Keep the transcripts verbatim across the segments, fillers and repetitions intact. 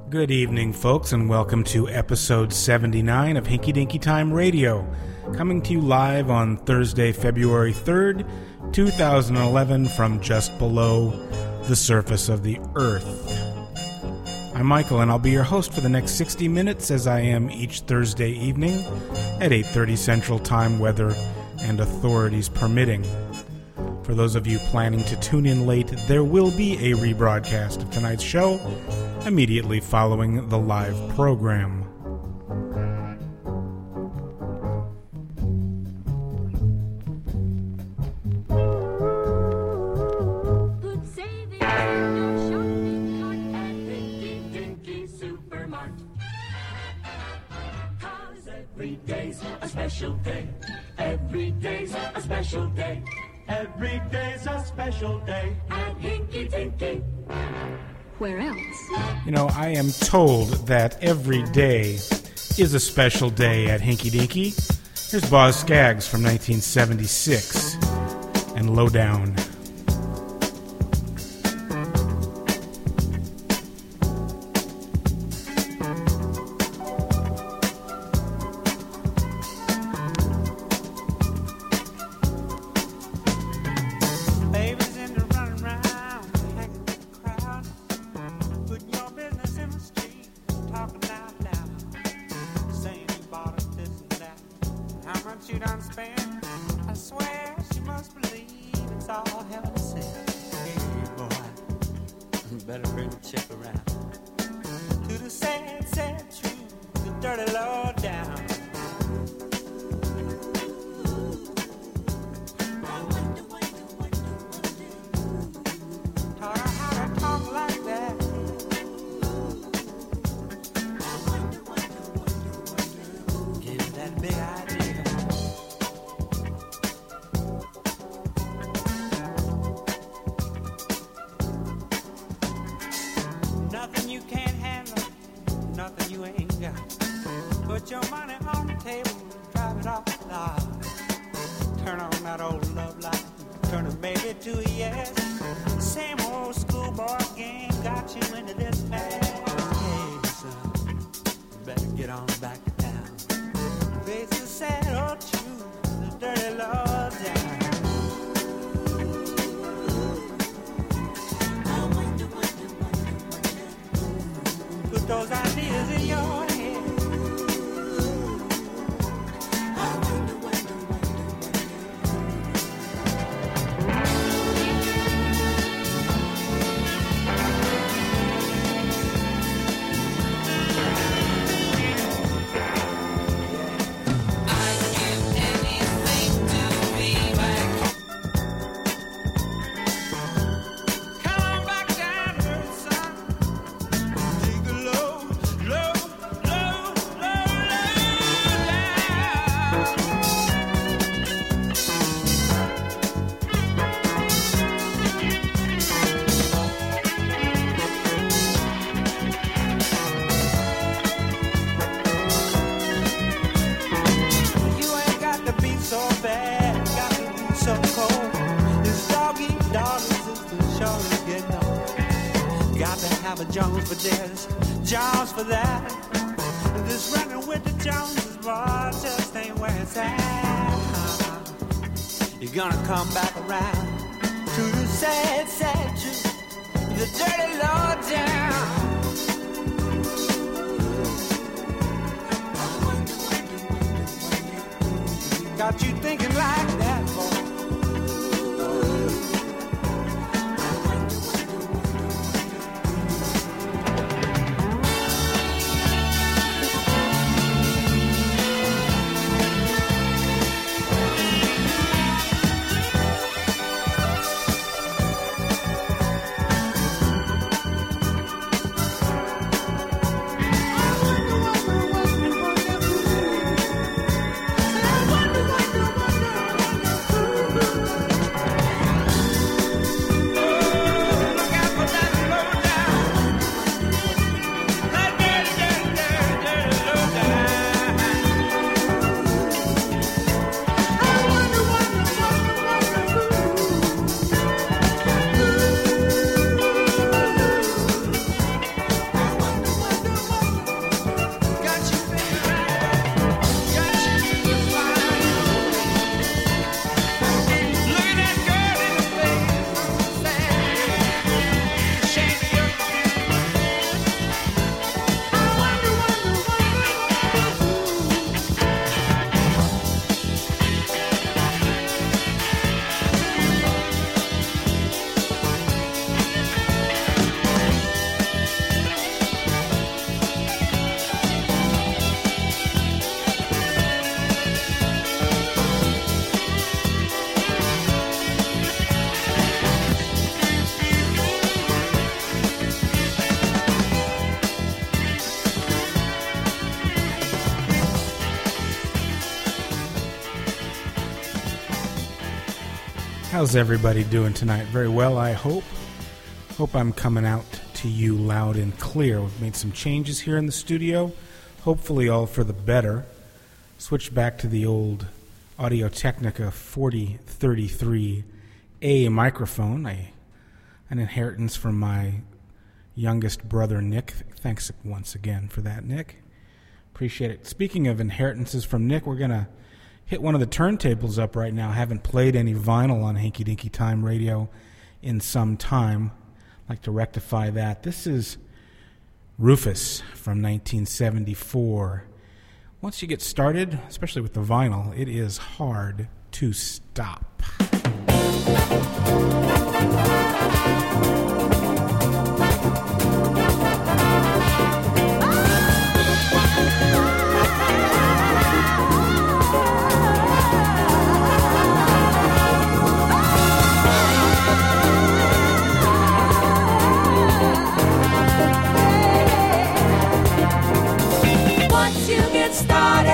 Good evening, folks, and welcome to episode seventy-nine of Hinky Dinky Time Radio, coming to you live on Thursday, February third, two thousand eleven, from just below the surface of the Earth. I'm Michael, and I'll be your host for the next sixty minutes, as I am each Thursday evening at eight thirty Central Time, weather and authorities permitting. For those of you planning to tune in late, there will be a rebroadcast of tonight's show immediately following the live program. Every day's a special day. Every day's a special day. Every day's a special day at Hinky Dinky. Where else? You know, I am told that every day is a special day at Hinky Dinky. Here's Boz Scaggs from nineteen seventy-six and Lowdown. How's everybody doing tonight? Very well, I hope. Hope I'm coming out to you loud and clear. We've made some changes here in the studio, hopefully all for the better. Switched back to the old Audio-Technica forty thirty-three A microphone, a, an inheritance from my youngest brother, Nick. Thanks once again for that, Nick. Appreciate it. Speaking of inheritances from Nick, we're going to hit one of the turntables up right now. Haven't played any vinyl on Hinky Dinky Time Radio in some time. I'd like to rectify that. This is Rufus from nineteen seventy-four. Once you get started, especially with the vinyl, it is hard to stop. Started.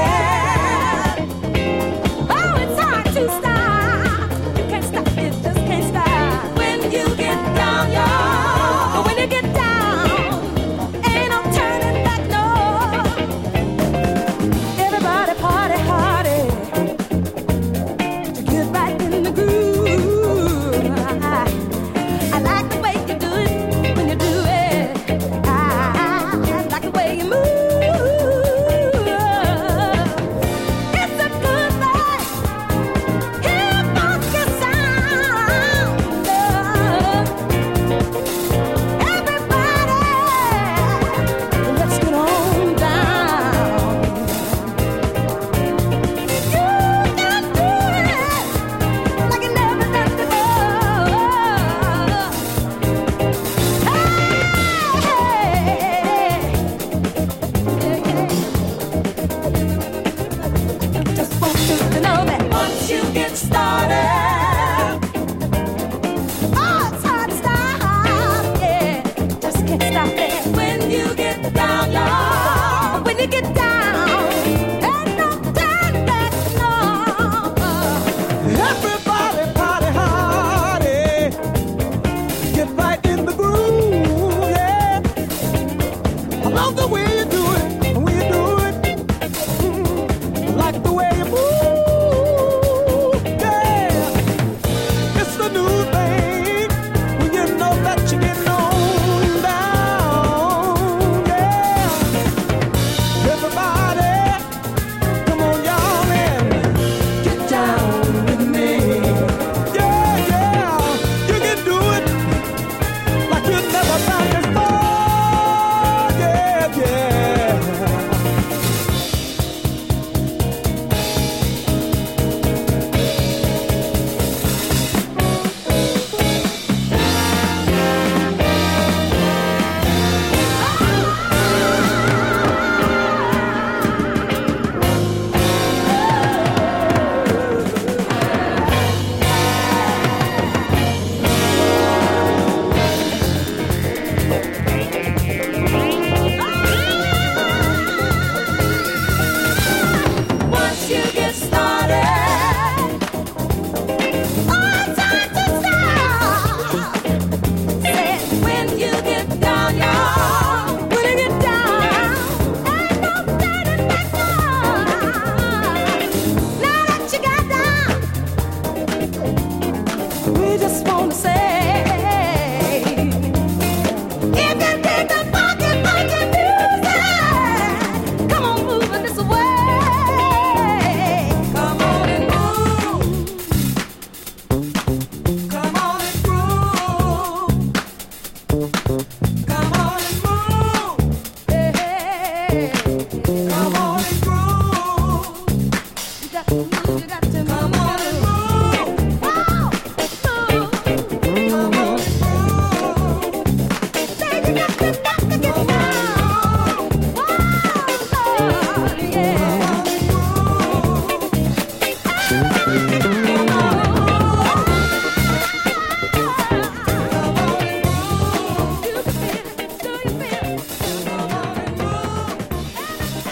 Oh, it's hard to stop. You can't stop it, just can't stop. When you get down, y'all. When you get down, ain't no turning back, no. Everybody party hardy to get right in the groove. I, I like the way you do it when you do it. I, I like the way you move.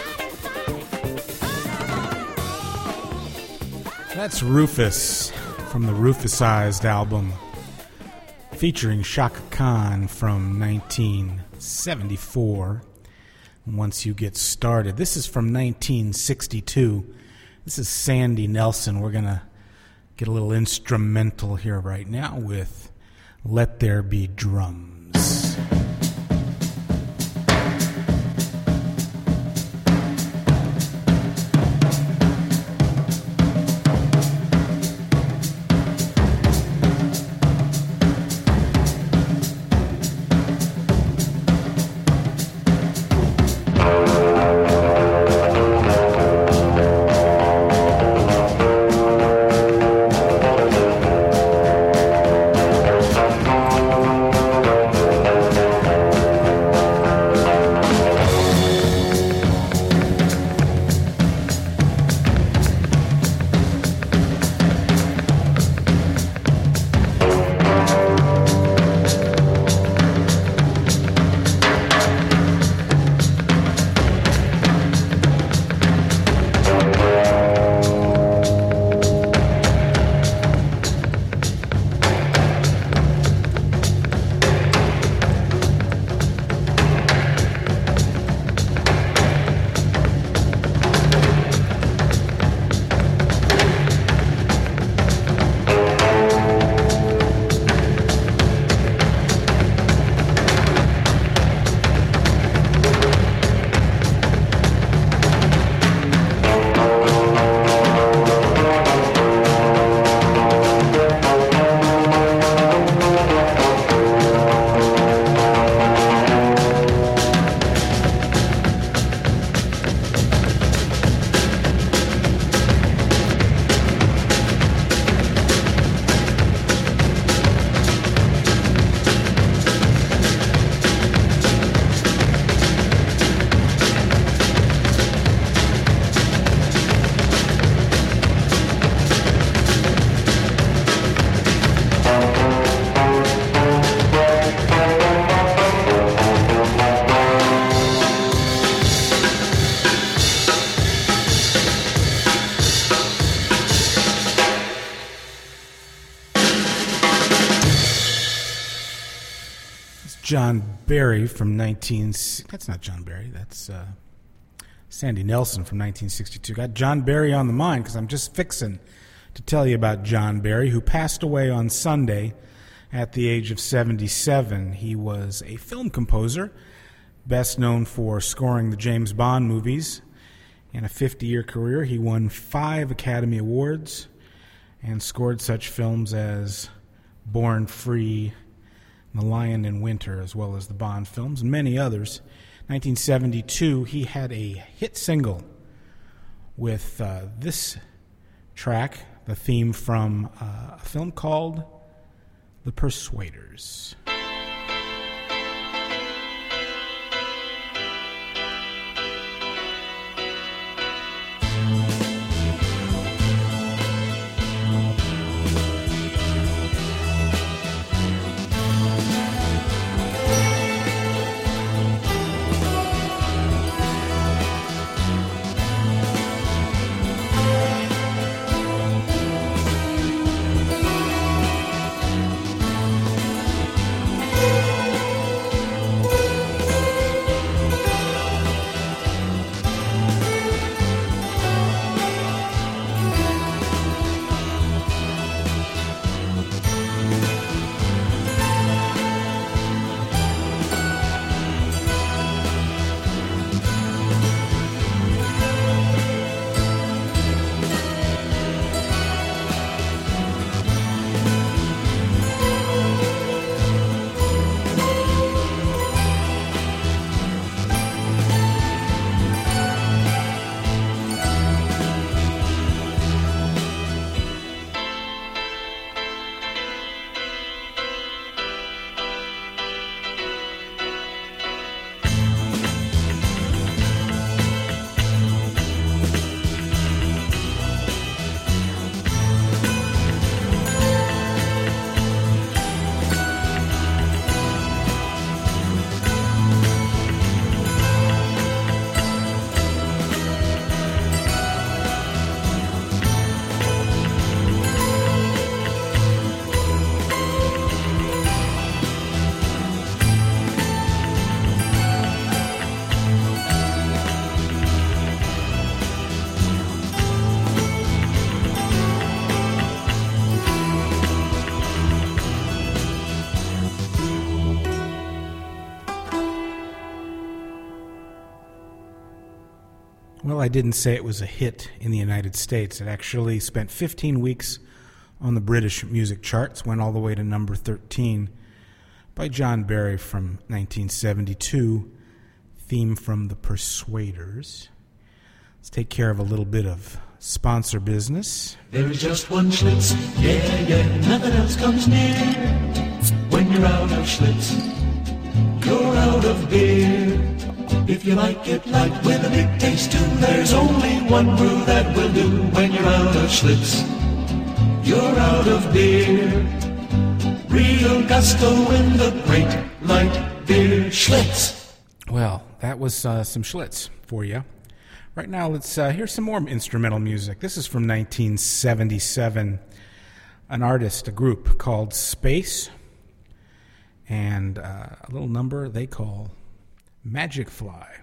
That's Rufus from the Rufusized album featuring Shaka Khan from nineteen seventy-four. Once You Get Started. This is from nineteen sixty-two. This is Sandy Nelson. We're going to get a little instrumental here right now with Let There Be Drums. John Barry from nineteen... That's not John Barry. That's uh, Sandy Nelson from nineteen sixty-two. Got John Barry on the mind because I'm just fixing to tell you about John Barry, who passed away on Sunday at the age of seventy-seven. He was a film composer, best known for scoring the James Bond movies. In a fifty-year career, he won five Academy Awards and scored such films as Born Free, The Lion in Winter, as well as the Bond films, and many others. nineteen seventy-two, he had a hit single with uh, this track, the theme from uh, a film called The Persuaders. Well, I didn't say it was a hit in the United States. It actually spent fifteen weeks on the British music charts, went all the way to number thirteen, by John Barry from nineteen seventy-two, theme from The Persuaders. Let's take care of a little bit of sponsor business. There is just one Schlitz, yeah, yeah, nothing else comes near. When you're out of Schlitz, you're out of beer. If you like it light with a big taste too, there's only one brew that will do. When you're out of Schlitz, you're out of beer. Real gusto in the great light beer Schlitz. Well, that was uh, some Schlitz for you. Right now, let's uh, hear some more instrumental music. This is from nineteen seventy-seven. An artist, a group called Space, and uh, a little number they call Magic Fly.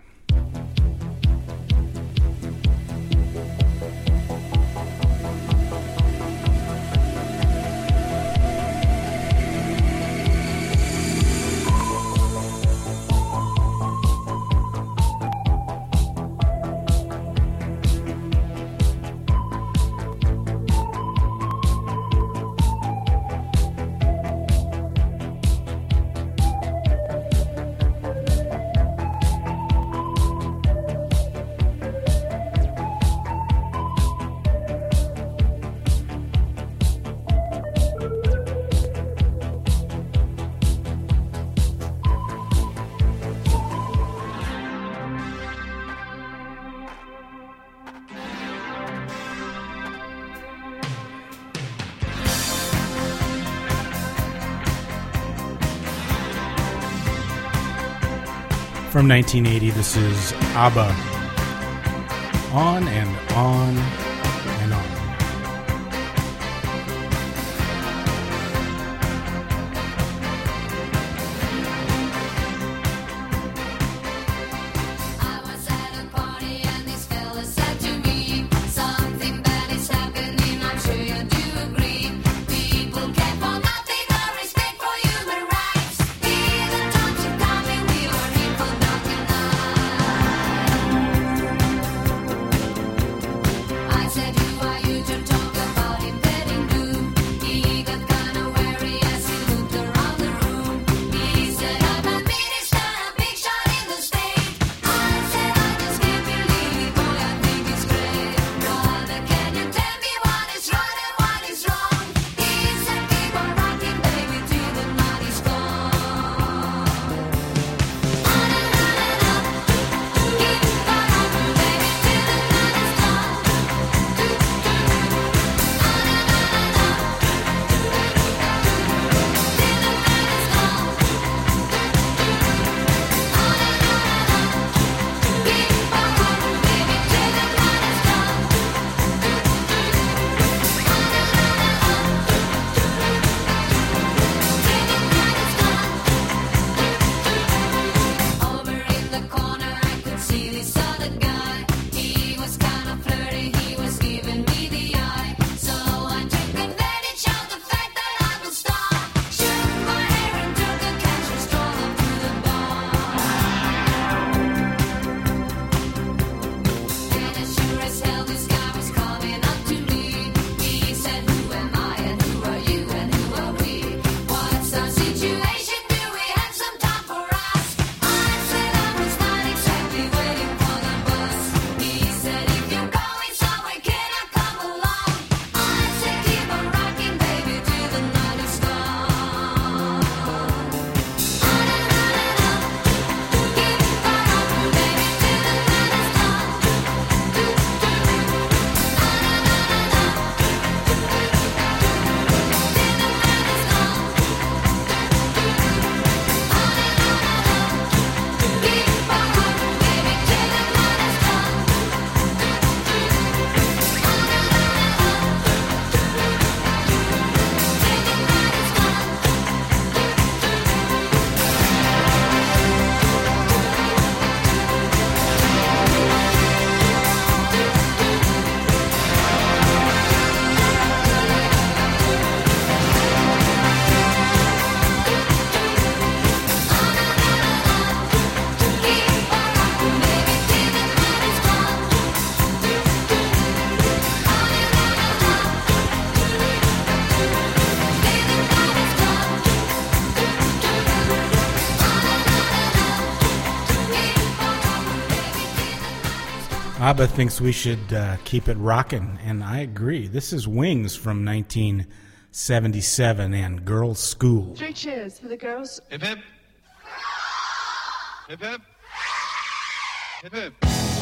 From nineteen eighty, this is ABBA. On and on and on. I was at a party and this fella said to me, something bad is happening, I'm sure you do agree. People care for nothing, no respect for human rights. Hear the talks coming, we are here for nothing. I ABBA thinks we should uh, keep it rockin', and I agree. This is Wings from nineteen seventy-seven and Girls' School. Three cheers for the girls. Hip hip. Hip hip. Hip hip.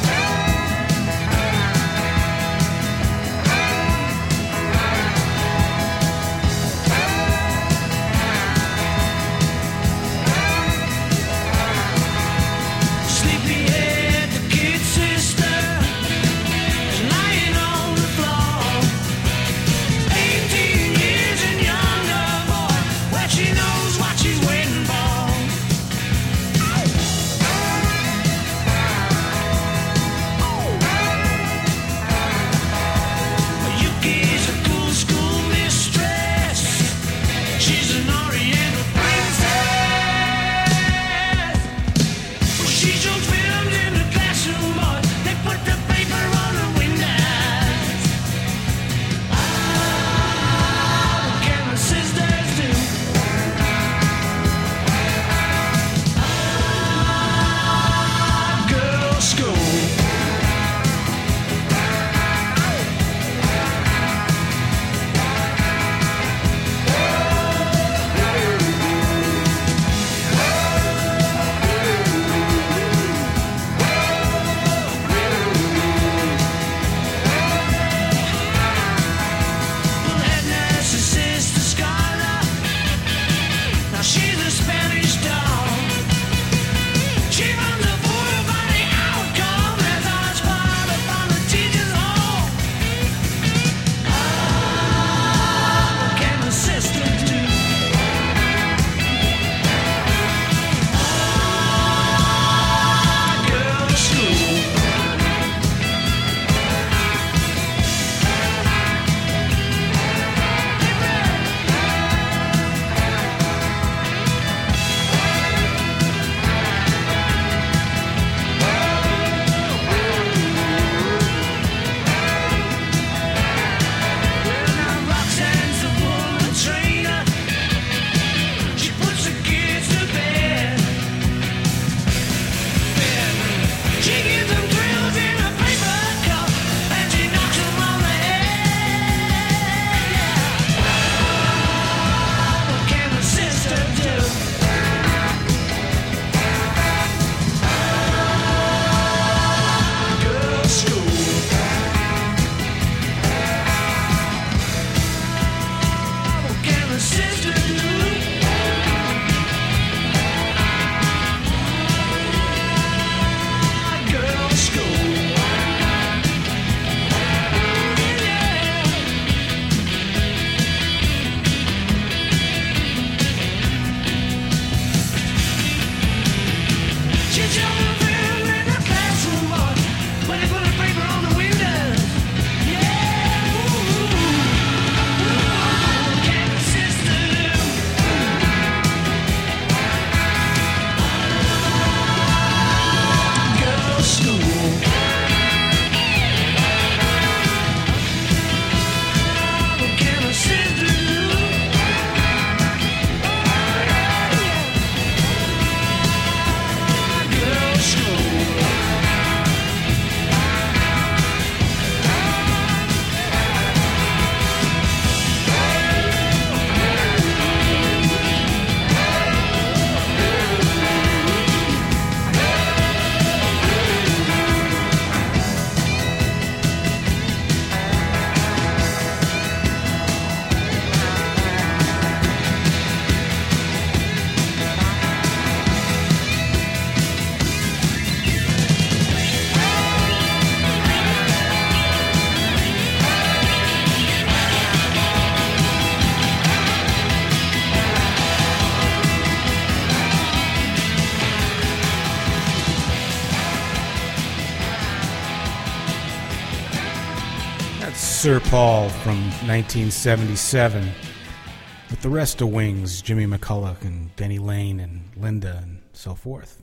Sir Paul from nineteen seventy-seven with the rest of Wings, Jimmy McCulloch and Denny Lane and Linda and so forth.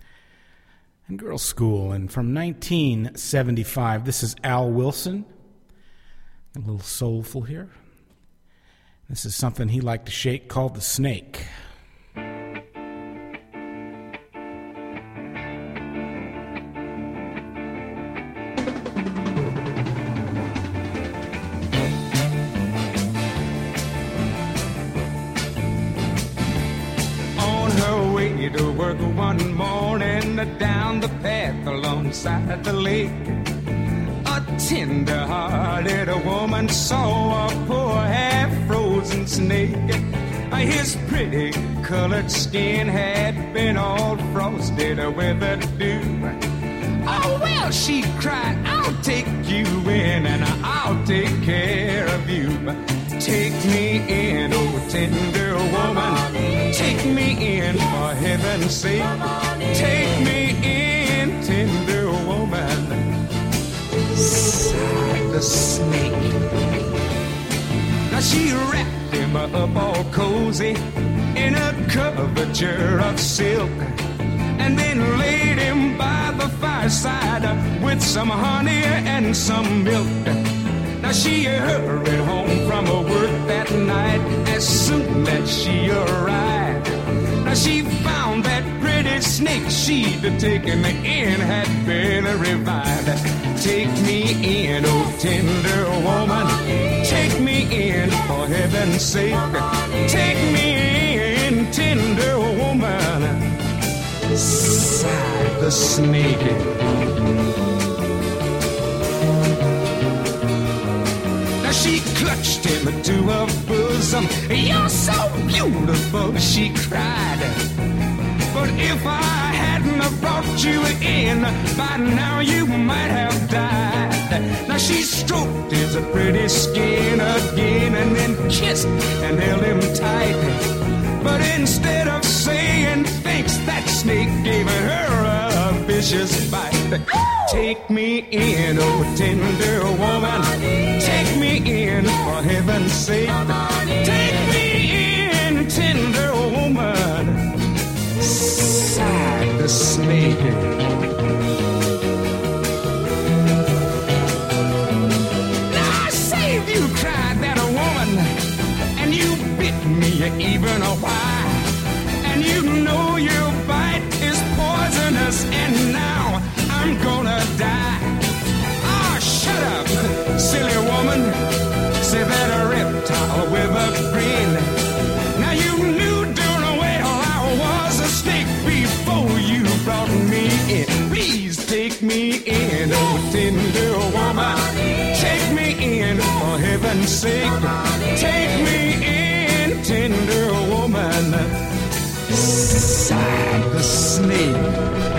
And Girls' School. And from nineteen seventy-five, this is Al Wilson. A little soulful here. This is something he liked to shake called The Snake. Johnny to work one morning down the path alongside the lake. A tender-hearted woman saw a poor half-frozen snake. His pretty colored skin had been all frosted with the dew. Oh, well, she cried, I'll take you in and I'll take care of you. Take me in, oh, tender woman. Take me in, for heaven's sake. Take me in, tender woman. Sighed the snake. Now she wrapped him up all cozy in a coverture of silk, and then laid him by the fireside with some honey and some milk. Now she hurried home from her work that night as soon as she arrived. Now she found that pretty snake she'd taken in had been revived. Take me in, oh tender woman. Take me in, for heaven's sake. Take me in, tender woman. Sighed the snake. Now she clutched him to her bosom. You're so beautiful, she cried. But if I hadn't have brought you in, by now you might have died. Now she stroked his pretty skin again and then kissed and held him tight. But instead of saying thanks, that snake gave her a vicious bite. Take me in, oh tender woman. Take me in, for heaven's sake. Take me in, tender woman. Sighed the snake. Now I saved you, cried that woman, and you bit me even a while. And you know your bite is poisonous, and now I'm gonna die. Ah, oh, shut up, silly woman, said that a reptile with a grin. Now you knew darn well I was a snake before you brought me in. Please take me in, oh tender woman. Take me in, for heaven's sake. Take me in, tender woman. Sighed the snake.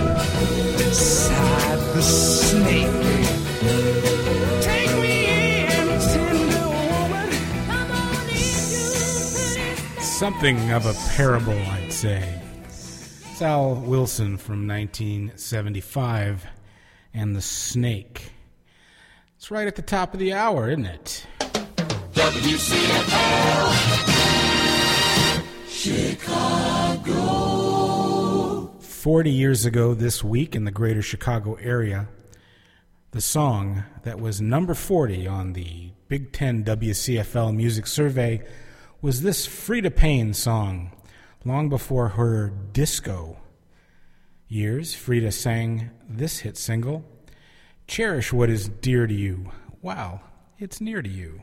Sighed the snake. Take me in, tender woman. Come on in, Something of a parable, I'd say. It's Al Wilson from nineteen seventy-five and The Snake. It's right at the top of the hour, isn't it? W C F L Chicago. Forty years ago this week in the greater Chicago area, the song that was number forty on the Big Ten W C F L Music Survey was this Freda Payne song. Long before her disco years, Freda sang this hit single, Cherish What Is Dear to You. Wow, it's near to you.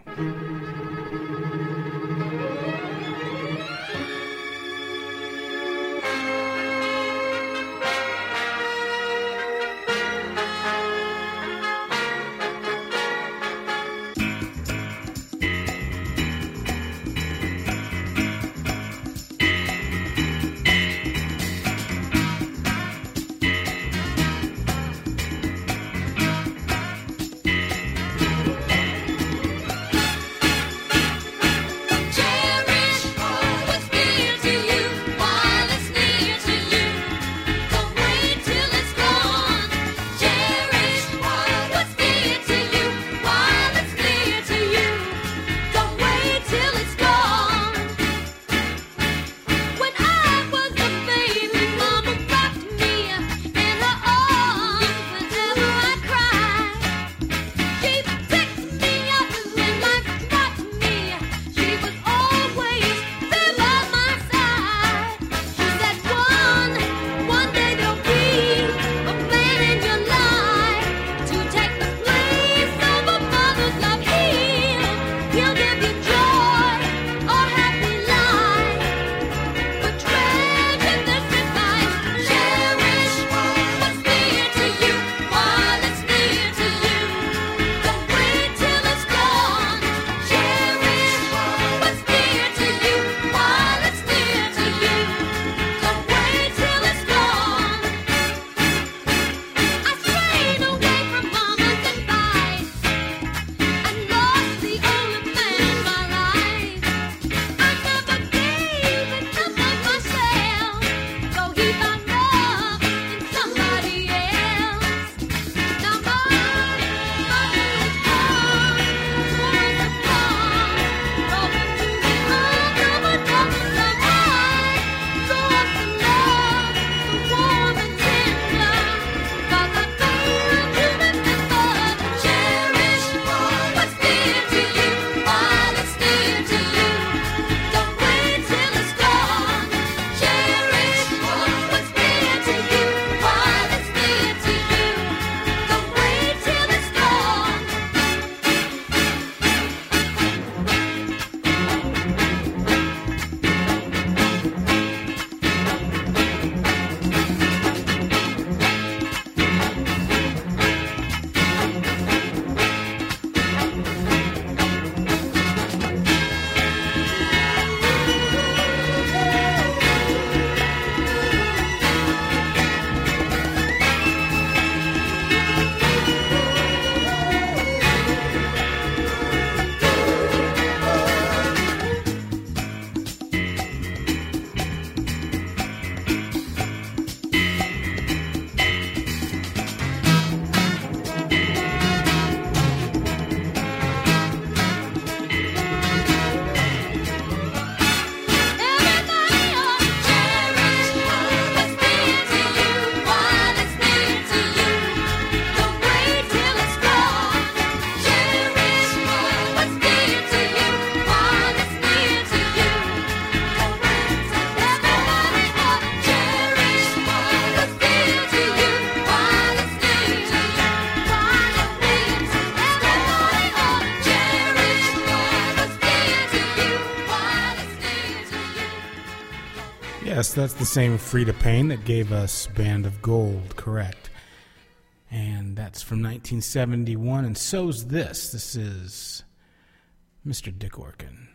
Yes, that's the same Frida Payne that gave us Band of Gold, correct. And that's from nineteen seventy-one, and so's this. This is Mister Dick Orkin.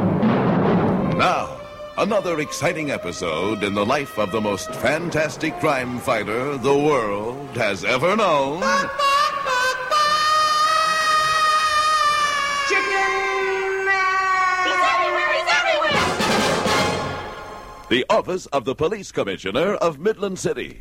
Now, another exciting episode in the life of the most fantastic crime fighter the world has ever known. The Office of the Police Commissioner of Midland City.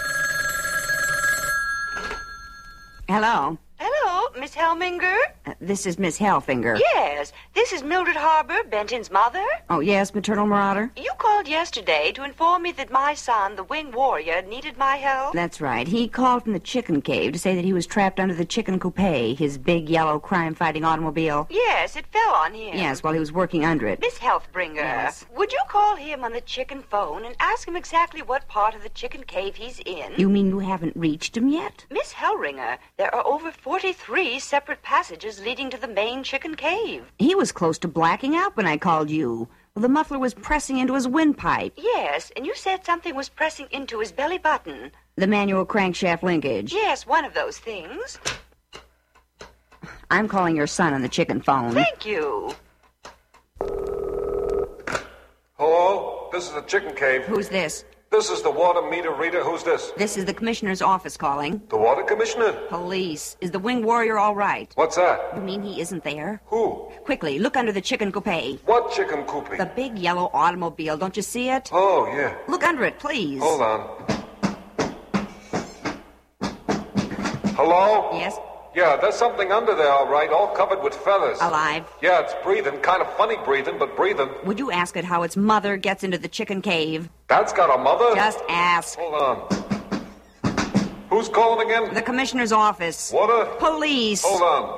Hello. Hello, Miss Helminger? Uh, this is Miss Hellfinger. Yes, this is Mildred Harbour, Benton's mother. Oh, yes, Maternal Marauder? You called yesterday to inform me that my son, the Winged Warrior, needed my help. That's right. He called from the chicken cave to say that he was trapped under the chicken coupe, his big yellow crime-fighting automobile. Yes, it fell on him. Yes, while he was working under it. Miss Healthbringer, Yes. would you call him on the chicken phone and ask him exactly what part of the chicken cave he's in? You mean you haven't reached him yet? Miss Hellringer, there are over forty-three separate passages leading to the main chicken cave. He was close to blacking out when I called you. Well, the muffler was pressing into his windpipe. Yes, and you said something was pressing into his belly button. The manual crankshaft linkage. Yes, one of those things. I'm calling your son on the chicken phone. Thank you. Hello? This is the chicken cave. Who's this? This is the water meter reader. Who's this? This is the commissioner's office calling. The water commissioner? Police. Is the Winged Warrior all right? What's that? You mean he isn't there? Who? Quickly, look under the chicken coupe. What chicken coopy? The big yellow automobile. Don't you see it? Oh, yeah. Look under it, please. Hold on. Hello? Yes? Yeah, there's something under there, all right, all covered with feathers. Alive? Yeah, it's breathing. Kind of funny breathing, but breathing. Would you ask it how its mother gets into the chicken cave? That's got a mother? Just ask. Hold on. Who's calling again? The commissioner's office. Water? Police. Hold on.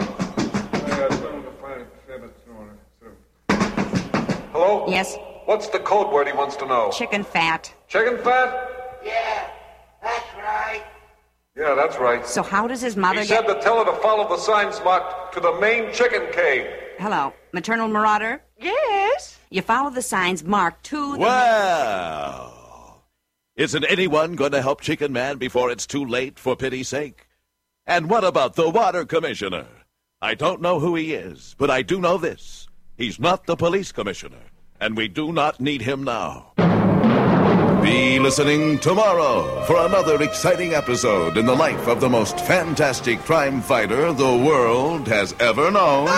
Hello? Yes? What's the code word he wants to know? Chicken fat. Chicken fat? Yeah, that's right. Yeah, that's right. So how does his mother He get... said to tell her to follow the signs marked to the main chicken cave. Hello, Maternal Marauder? Yes? You follow the signs marked to the... Well, isn't anyone going to help Chicken Man before it's too late, for pity's sake? And what about the water commissioner? I don't know who he is, but I do know this. He's not the police commissioner, and we do not need him now. Be listening tomorrow for another exciting episode in the life of the most fantastic crime fighter the world has ever known.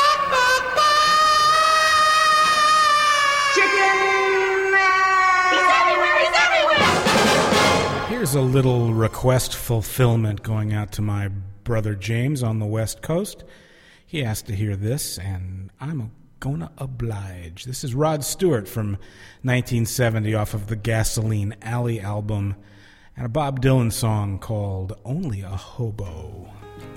Here's a little request fulfillment going out to my brother James on the West Coast. He asked to hear this, and I'm gonna oblige. This is Rod Stewart from nineteen seventy off of the Gasoline Alley album, and a Bob Dylan song called Only a Hobo.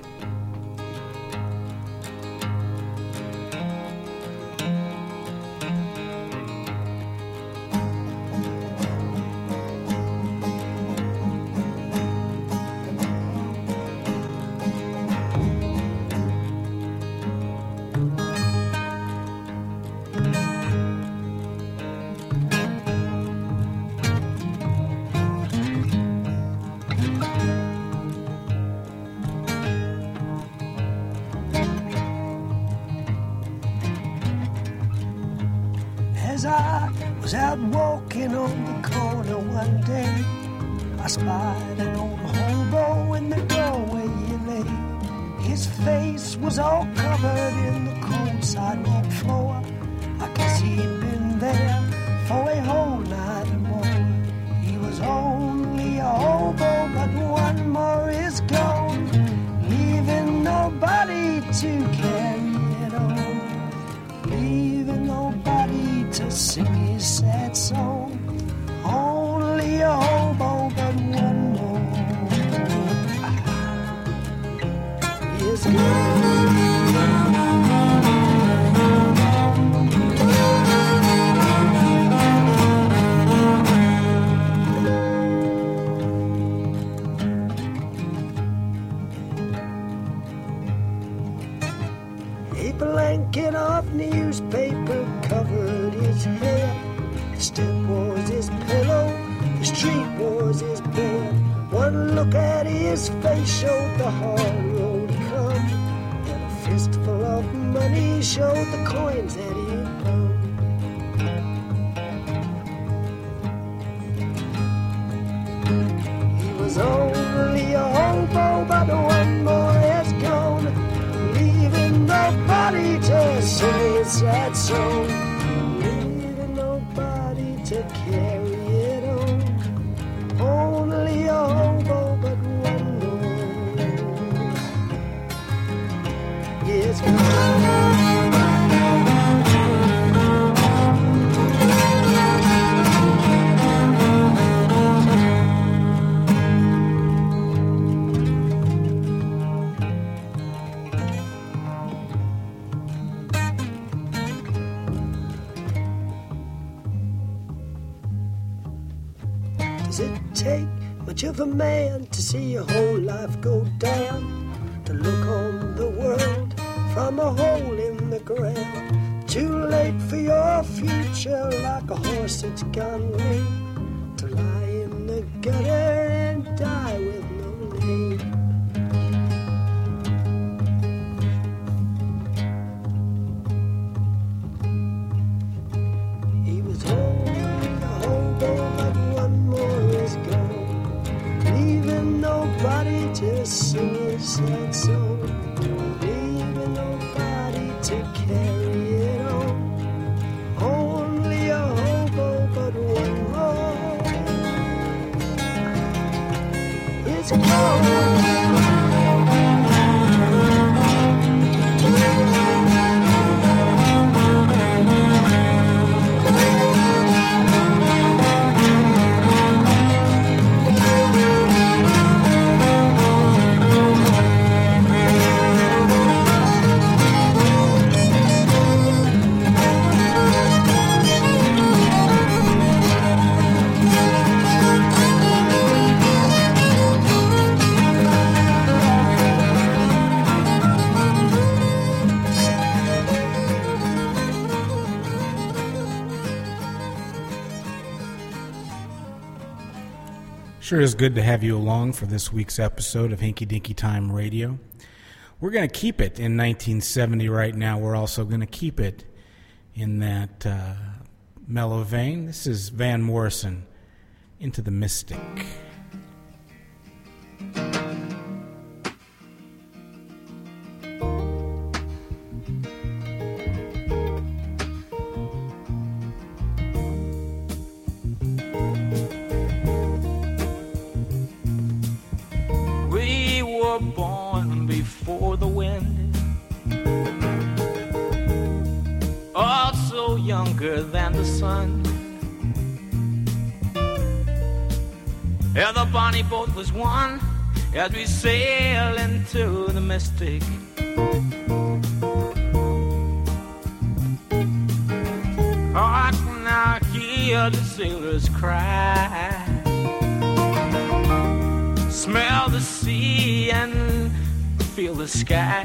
As I was out walking on the corner one day, I spied an old hobo in the doorway he lay. His face was all covered in the cold sidewalk floor. I guess he'd been there for a whole night or more. He was only a hobo, but one more is gone, leaving nobody to carry it on, leaving nobody to sing his sad song. Only a hobo, but one more is gone. A blanket of newspaper covered his head. The step was his pillow. street was his bed. One look at his face showed the hard road he come, and a fistful of money showed the coins that he had found. He was only a hobo, but one more is gone, leaving nobody to sing his sad song, leaving nobody to carry it on. Only a hobo, but one more is gone. Does it take much of a man to see your whole life go down? To look on the world from a hole in the ground? Too late for your future, like a horse that's gone lame, to lie in the gutter and die with no name. He was only a hobo, but one more is gone, leaving nobody to sing his sad song, leaving nobody to carry it on. Only a hobo, but one more is gone. Sure is good to have you along for this week's episode of Hinky Dinky Time Radio. We're going to keep it in nineteen seventy right now. We're also going to keep it in that uh, mellow vein. This is Van Morrison, Into the Mystic. Born before the wind, also younger than the sun. Yeah, the bonnie boat was one as we sail into the mystic. Oh, I can now hear the sailors cry, smell the sea and feel the sky.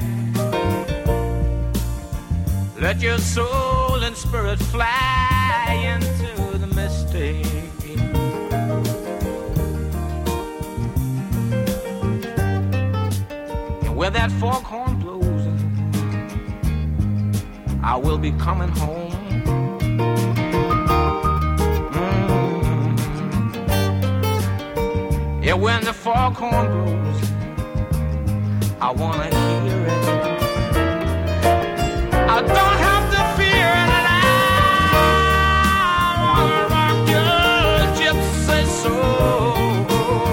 Let your soul and spirit fly into the mystic. And where that foghorn blows, I will be coming home. Yeah, when the foghorn blows, I wanna hear it. I don't have to fear it, and I wanna rock your gypsy soul,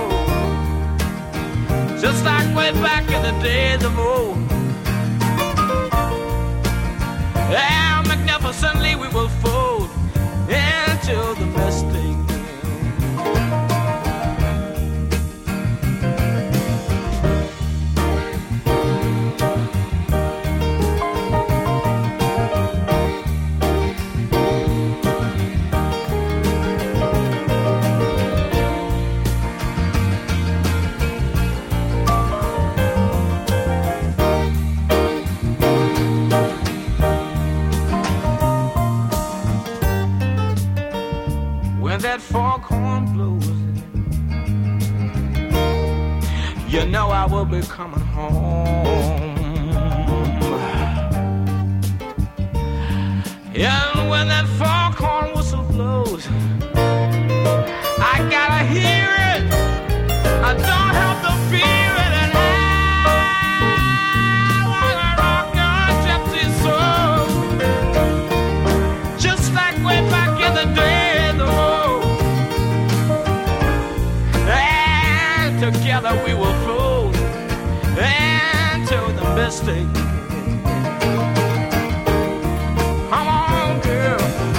just like way back in the days of old. Yeah, magnificently we will fold into the mystic. you know I will be coming home. And when that foghorn whistle blows, I gotta hear it, I don't have to fear it, and I wanna rock your gypsy soul, just like way back in the day, the road. And together we will float into the mystic. Come on, girl.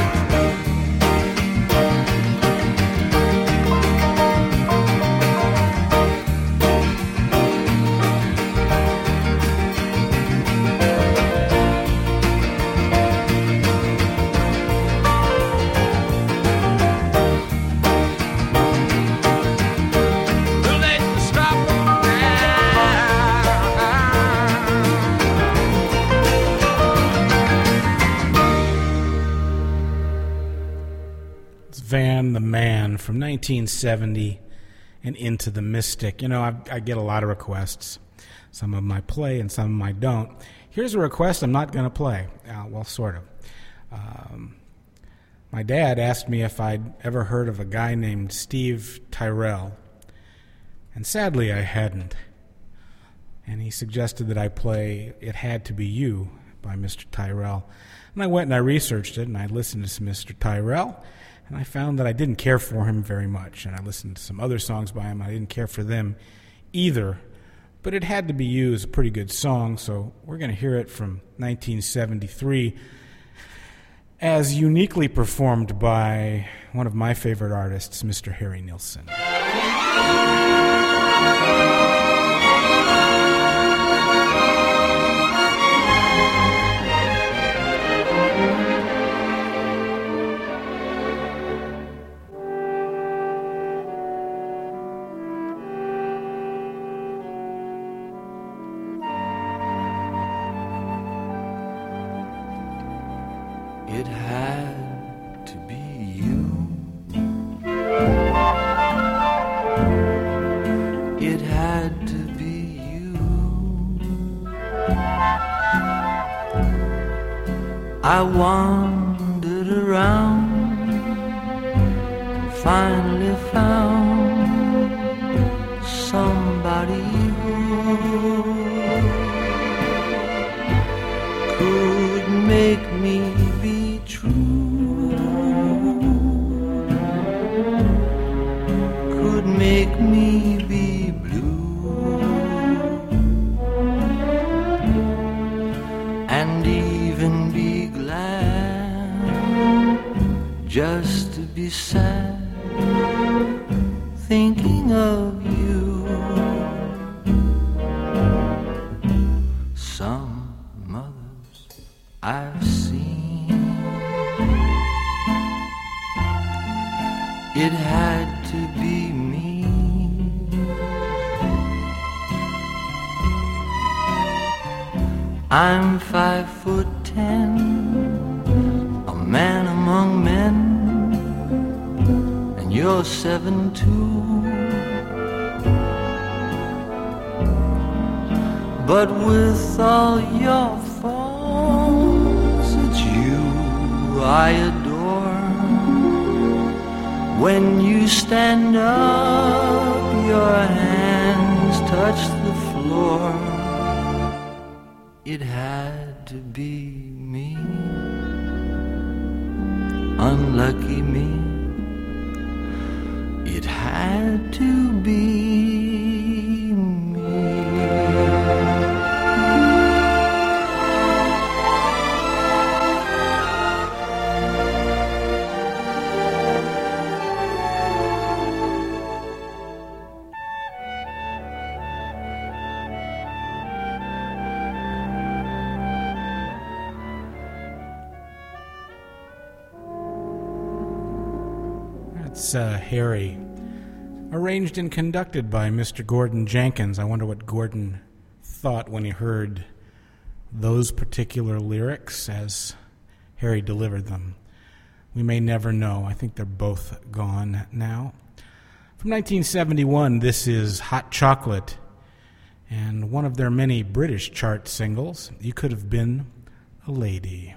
Van the Man from nineteen seventy and Into the Mystic. You know, I, I get a lot of requests. Some of them I play and some of them I don't. Here's a request I'm not going to play. Uh, well, sort of. Um, my dad asked me if I'd ever heard of a guy named Steve Tyrell. And sadly, I hadn't. And he suggested that I play It Had to Be You by Mister Tyrell. And I went and I researched it, and I listened to Mister Tyrell. And I found that I didn't care for him very much. And I listened to some other songs by him. I didn't care for them either. But It Had to Be You is a pretty good song, so we're going to hear it from nineteen seventy-three as uniquely performed by one of my favorite artists, Mister Harry Nilsson. It had to be you. It had to be you. I wandered around and finally found somebody who could make me be true, could make me be blue, and even be glad just to be sad thinking of you. Some mothers I've seen, it had to be me. I'm five foot ten, a man among men, and you're seven too. But with all your faults, it's you I adore. When you stand up, your hands touch the floor. It had to be me, unlucky me. It had to be Uh, Harry, arranged and conducted by Mister Gordon Jenkins. I wonder what Gordon thought when he heard those particular lyrics as Harry delivered them. We may never know. I think they're both gone now. From nineteen seventy-one, this is Hot Chocolate and one of their many British chart singles, You Could Have Been a Lady.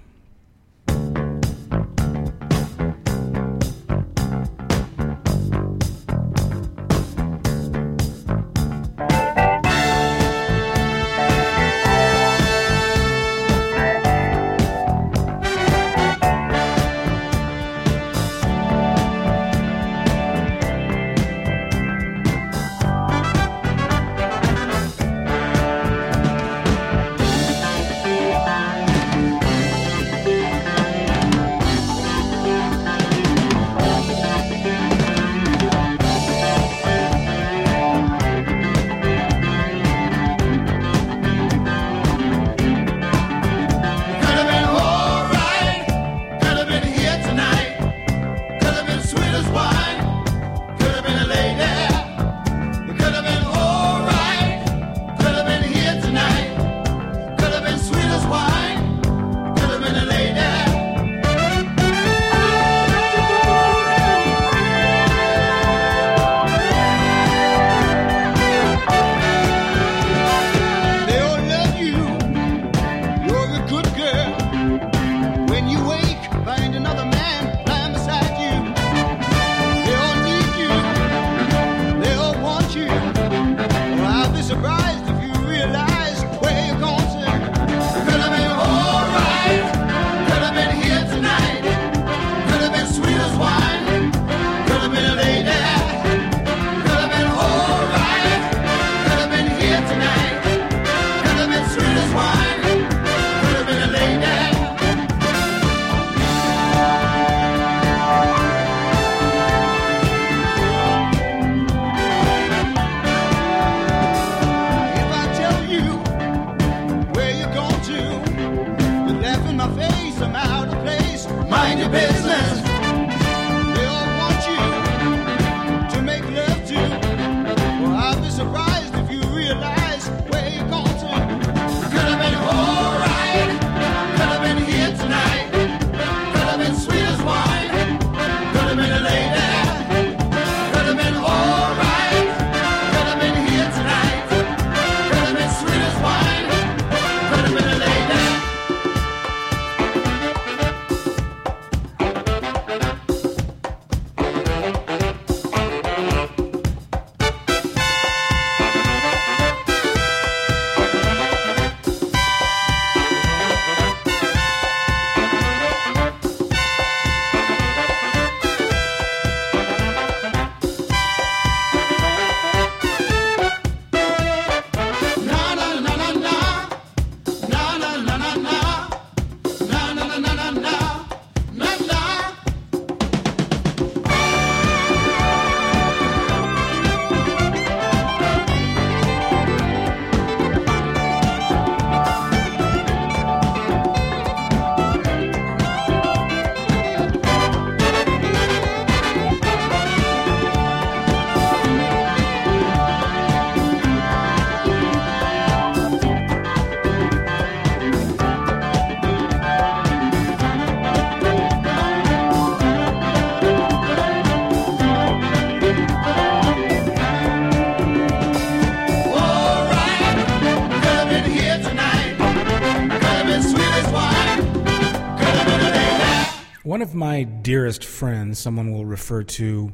One of my dearest friends, someone we'll refer to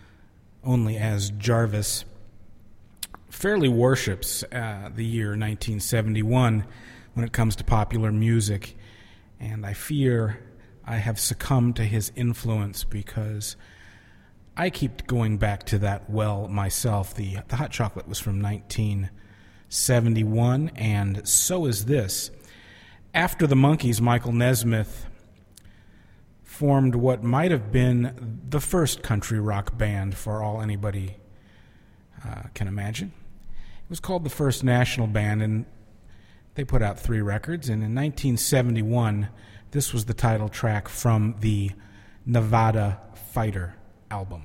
only as Jarvis, fairly worships uh, the year nineteen seventy-one when it comes to popular music, and I fear I have succumbed to his influence because I keep going back to that well myself. The, the Hot Chocolate was from nineteen seventy-one, and so is this. After the Monkees, Michael Nesmith formed what might have been the first country rock band for all anybody uh, can imagine. It was called the First National Band, and they put out three records, and in nineteen seventy-one, this was the title track from the Nevada Fighter album.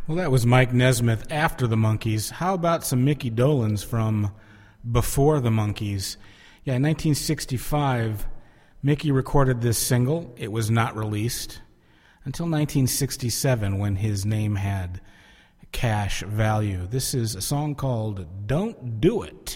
Well, that was Mike Nesmith after the Monkees. How about some Mickey Dolenz from before the Monkees? Yeah, in nineteen sixty-five, Mickey recorded this single. It was not released until nineteen sixty-seven, when his name had cash value. This is a song called Don't Do It.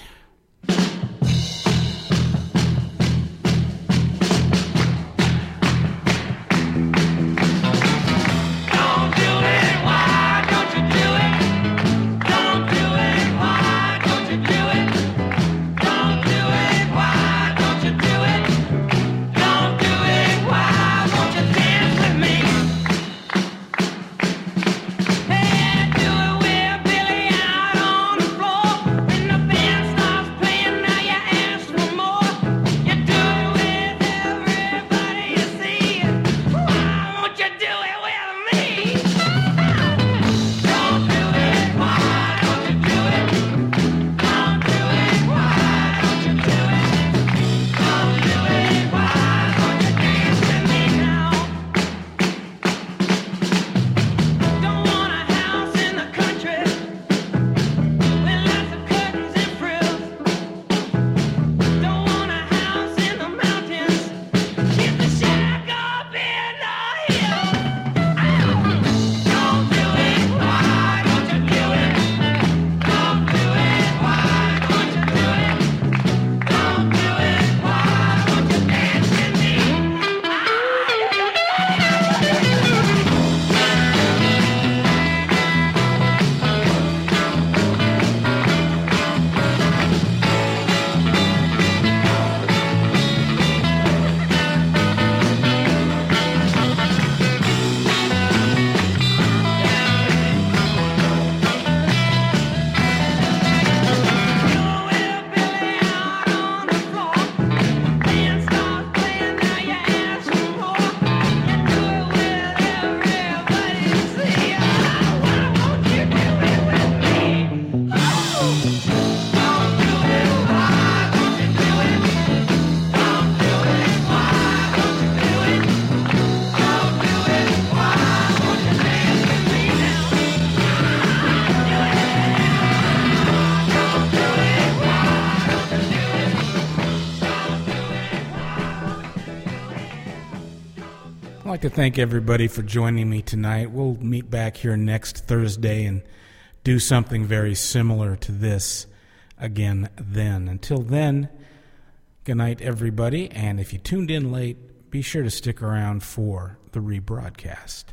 I'd like to thank everybody for joining me tonight. We'll meet back here next Thursday and do something very similar to this again then. Until then, good night, everybody. And if you tuned in late, be sure to stick around for the rebroadcast.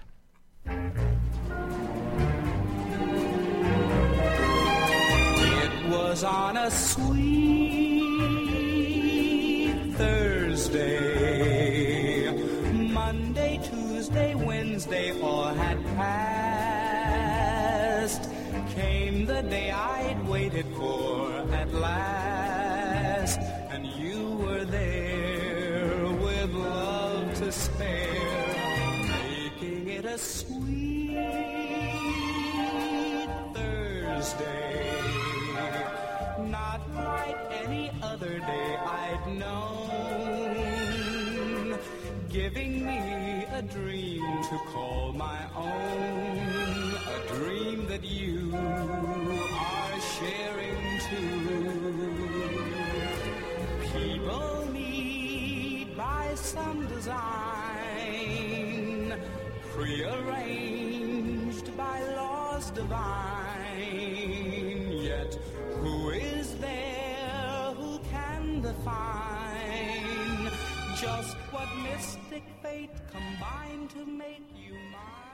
It was on a sweet Thursday. Monday, Tuesday, Wednesday all had passed. Came the day I'd waited for at last, and you were there with love to spare, making it a sweet Thursday. Not like any other day I'd known, giving me a dream to call my own, a dream that you are sharing too. People need by some design, prearranged by laws divine, yet who is there who can define just what mystic fate combined to make you mine?